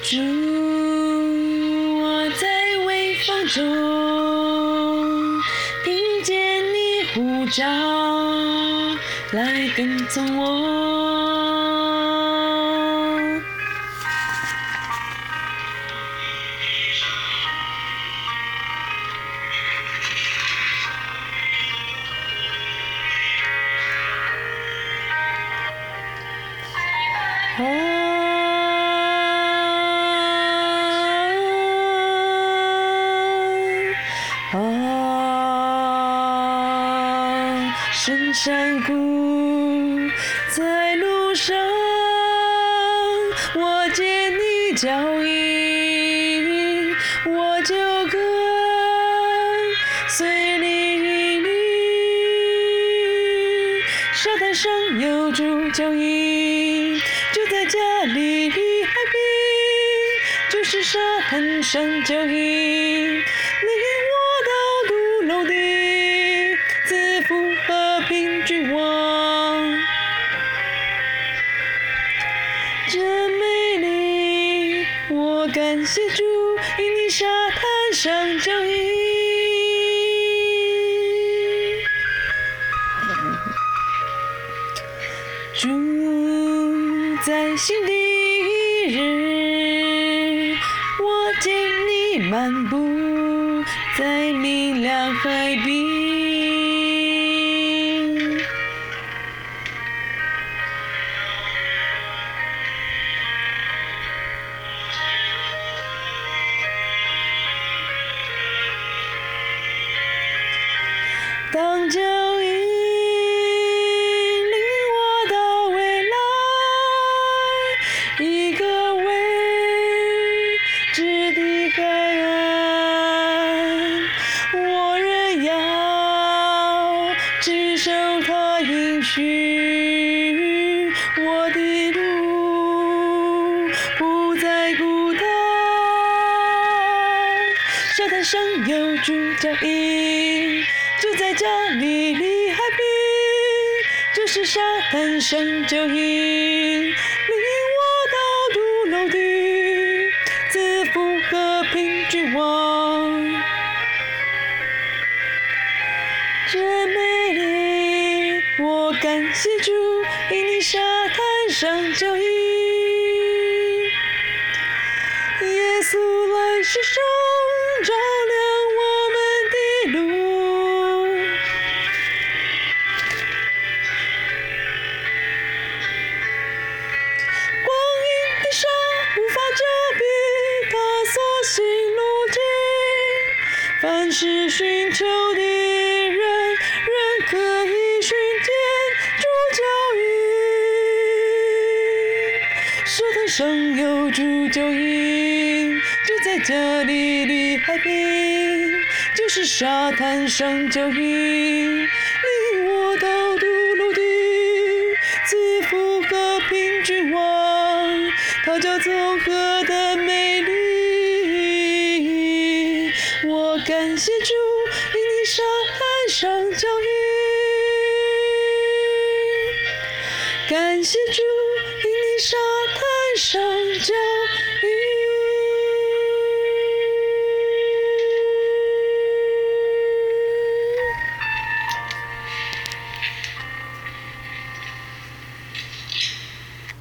主，我在微风中听见你呼召，来跟从我。深山谷在路上，我见你脚印，我就跟随你。沙滩上有主脚印，就在加利利海滨，就是沙滩上脚印，领我到独楼地，自负和平君王。真美丽，我感谢主，因你沙滩上脚印。主在新的一日，我见你漫步在明亮海滨。当脚印领我到未来，一个未知的海岸，我仍要持守他应许，我的路不再孤单。沙滩上有主脚印，就在加利利海滨，就是沙滩上脚印，领我到独楼地，自负和平君王。真美丽，我感谢主，因你沙滩上脚印。耶稣来世上照亮我们的路，光阴的沙无法遮蔽他所行路径，凡是寻求的人，仍可以寻见主脚印。沙滩上有主脚印，就在加利利海滨，就是沙滩上脚印，领我到独楼地，自负和平君王。他叫综合的美丽，我感谢主，因你沙滩上脚印。感谢主，因你沙滩上脚印。